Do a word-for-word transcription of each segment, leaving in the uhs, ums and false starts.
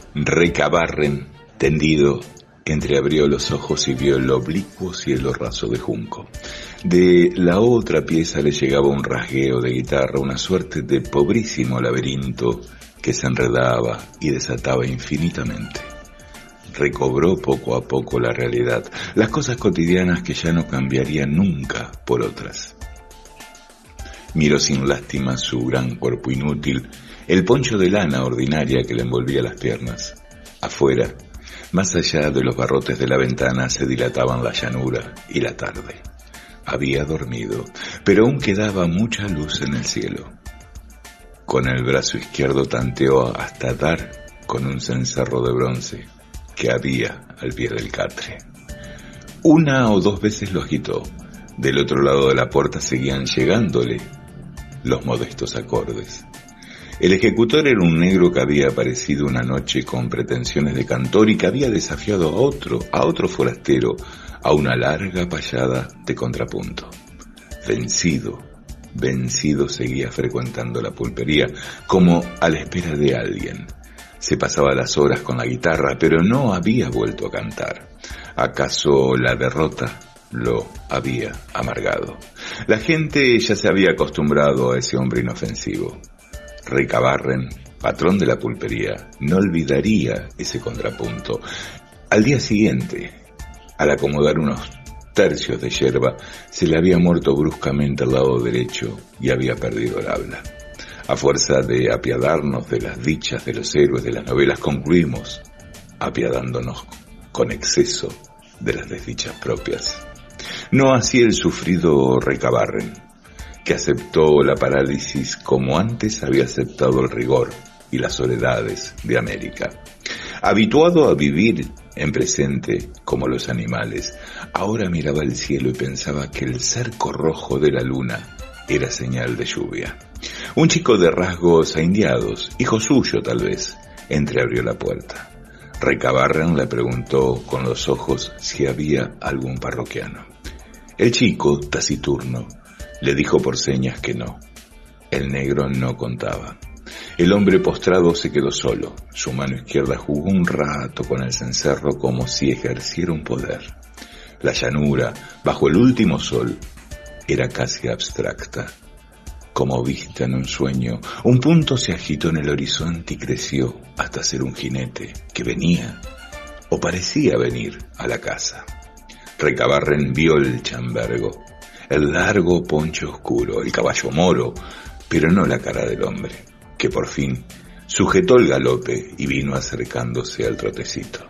Recabarren, tendido, entreabrió los ojos y vio el oblicuo cielo raso de junco. De la otra pieza le llegaba un rasgueo de guitarra, una suerte de pobrísimo laberinto que se enredaba y desataba infinitamente. Recobró poco a poco la realidad, las cosas cotidianas que ya no cambiarían nunca por otras. Miró sin lástima su gran cuerpo inútil, el poncho de lana ordinaria que le envolvía las piernas. Afuera, más allá de los barrotes de la ventana, se dilataban la llanura y la tarde. Había dormido, pero aún quedaba mucha luz en el cielo. Con el brazo izquierdo tanteó hasta dar con un cencerro de bronce que había al pie del catre. Una o dos veces lo agitó. Del otro lado de la puerta seguían llegándole los modestos acordes. El ejecutor era un negro que había aparecido una noche con pretensiones de cantor y que había desafiado a otro, a otro forastero, a una larga payada de contrapunto. Vencido, vencido seguía frecuentando la pulpería, como a la espera de alguien. Se pasaba las horas con la guitarra, pero no había vuelto a cantar. ¿Acaso la derrota lo había amargado? La gente ya se había acostumbrado a ese hombre inofensivo. Recabarren, patrón de la pulpería, no olvidaría ese contrapunto. Al día siguiente, al acomodar unos tercios de yerba, se le había muerto bruscamente el lado derecho y había perdido el habla. A fuerza de apiadarnos de las dichas de los héroes de las novelas, concluimos apiadándonos con exceso de las desdichas propias. No así el sufrido Recabarren, que aceptó la parálisis como antes había aceptado el rigor y las soledades de América. Habituado a vivir en presente como los animales, ahora miraba el cielo y pensaba que el cerco rojo de la luna era señal de lluvia. Un chico de rasgos aindiados, hijo suyo tal vez, entreabrió la puerta. Recabarren le preguntó con los ojos si había algún parroquiano. El chico, taciturno, le dijo por señas que no. El negro no contaba. El hombre postrado se quedó solo. Su mano izquierda jugó un rato con el cencerro como si ejerciera un poder. La llanura, bajo el último sol, era casi abstracta. Como vista en un sueño, un punto se agitó en el horizonte y creció hasta ser un jinete que venía, o parecía venir, a la casa. Recabarren vio el chambergo, el largo poncho oscuro, el caballo moro, pero no la cara del hombre, que por fin sujetó el galope y vino acercándose al trotecito.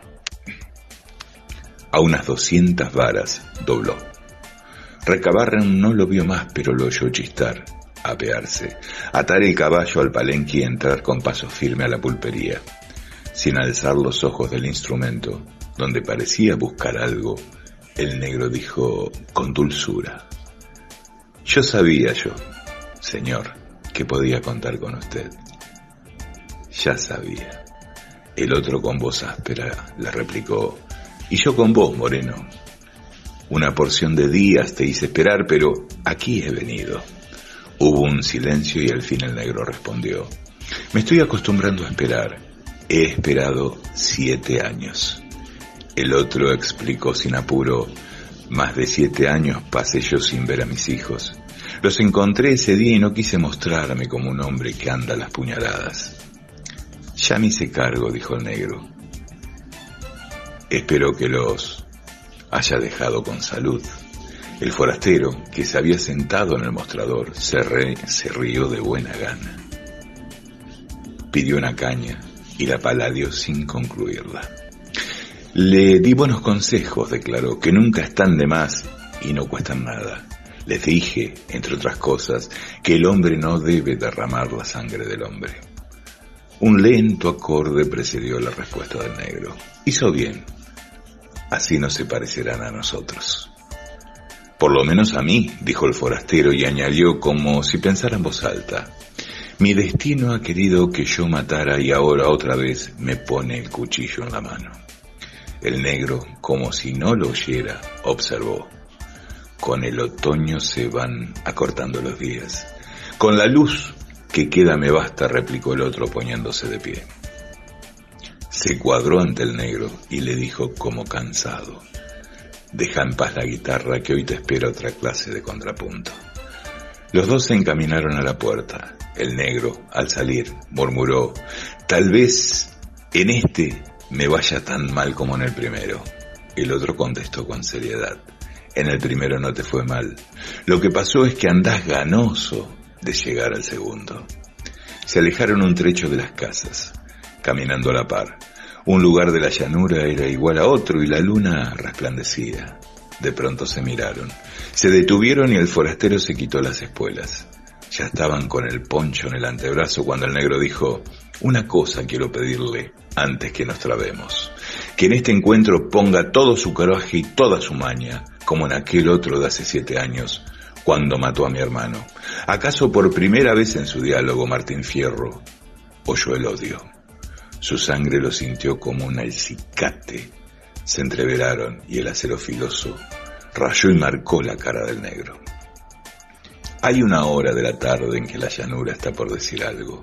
A unas doscientas varas dobló. Recabarren no lo vio más, pero lo oyó chistar, apearse, atar el caballo al palenque y entrar con paso firme a la pulpería. Sin alzar los ojos del instrumento, donde parecía buscar algo, el negro dijo con dulzura: yo sabía yo, señor, que podía contar con usted. Ya sabía. El otro con voz áspera le replicó: y yo con vos, moreno. Una porción de días te hice esperar, pero aquí he venido. Hubo un silencio y al fin el negro respondió: me estoy acostumbrando a esperar. He esperado siete años. El otro explicó sin apuro: más de siete años pasé yo sin ver a mis hijos. Los encontré ese día y no quise mostrarme como un hombre que anda a las puñaladas. Ya me hice cargo, dijo el negro. Espero que los haya dejado con salud. El forastero, que se había sentado en el mostrador, se, re, se rió de buena gana. Pidió una caña y la paladio sin concluirla. Le di buenos consejos, declaró, que nunca están de más y no cuestan nada. Les dije, entre otras cosas, que el hombre no debe derramar la sangre del hombre. Un lento acorde precedió la respuesta del negro. Hizo bien. Así no se parecerán a nosotros. Por lo menos a mí, dijo el forastero y añadió como si pensara en voz alta: mi destino ha querido que yo matara y ahora otra vez me pone el cuchillo en la mano. El negro, como si no lo oyera, observó: con el otoño se van acortando los días. Con la luz que queda me basta, replicó el otro poniéndose de pie. Se cuadró ante el negro y le dijo como cansado: deja en paz la guitarra, que hoy te espera otra clase de contrapunto. Los dos se encaminaron a la puerta. El negro, al salir, murmuró: tal vez en este me vaya tan mal como en el primero. El otro contestó con seriedad: en el primero no te fue mal. Lo que pasó es que andás ganoso de llegar al segundo. Se alejaron un trecho de las casas, caminando a la par. Un lugar de la llanura era igual a otro y la luna resplandecía. De pronto se miraron, se detuvieron y el forastero se quitó las espuelas. Ya estaban con el poncho en el antebrazo cuando el negro dijo: una cosa quiero pedirle antes que nos trabemos, que en este encuentro ponga todo su coraje y toda su maña, como en aquel otro de hace siete años, cuando mató a mi hermano. ¿Acaso por primera vez en su diálogo Martín Fierro oyó el odio? Su sangre lo sintió como un acicate. Se entreveraron y el acero filoso rayó y marcó la cara del negro. Hay una hora de la tarde en que la llanura está por decir algo.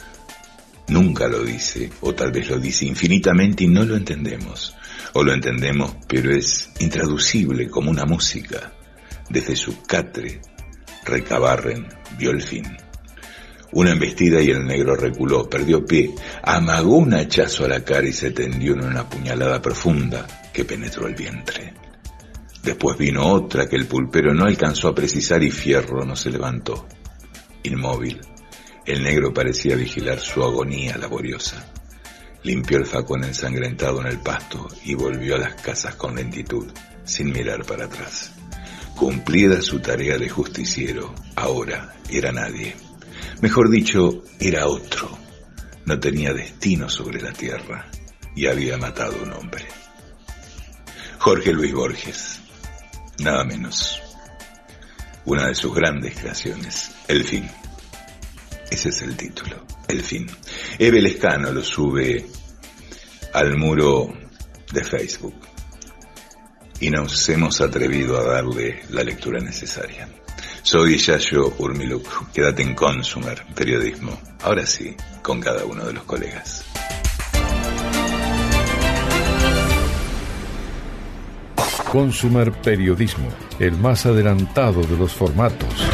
Nunca lo dice, o tal vez lo dice infinitamente y no lo entendemos. O lo entendemos, pero es intraducible como una música. Desde su catre, Recabarren vio el fin. Una embestida y el negro reculó, perdió pie, amagó un hachazo a la cara y se tendió en una puñalada profunda que penetró el vientre. Después vino otra que el pulpero no alcanzó a precisar y Fierro no se levantó. Inmóvil, el negro parecía vigilar su agonía laboriosa. Limpió el facón ensangrentado en el pasto y volvió a las casas con lentitud, sin mirar para atrás. Cumplida su tarea de justiciero, ahora era nadie. Mejor dicho, era otro. No tenía destino sobre la tierra y había matado a un hombre. Jorge Luis Borges, nada menos. Una de sus grandes creaciones, El fin. Ese es el título, El fin. Eve Lescano lo sube al muro de Facebook y nos hemos atrevido a darle la lectura necesaria. Soy Yayo Urmiluk, quédate en Consumer Periodismo, ahora sí, con cada uno de los colegas. Consumer Periodismo, el más adelantado de los formatos.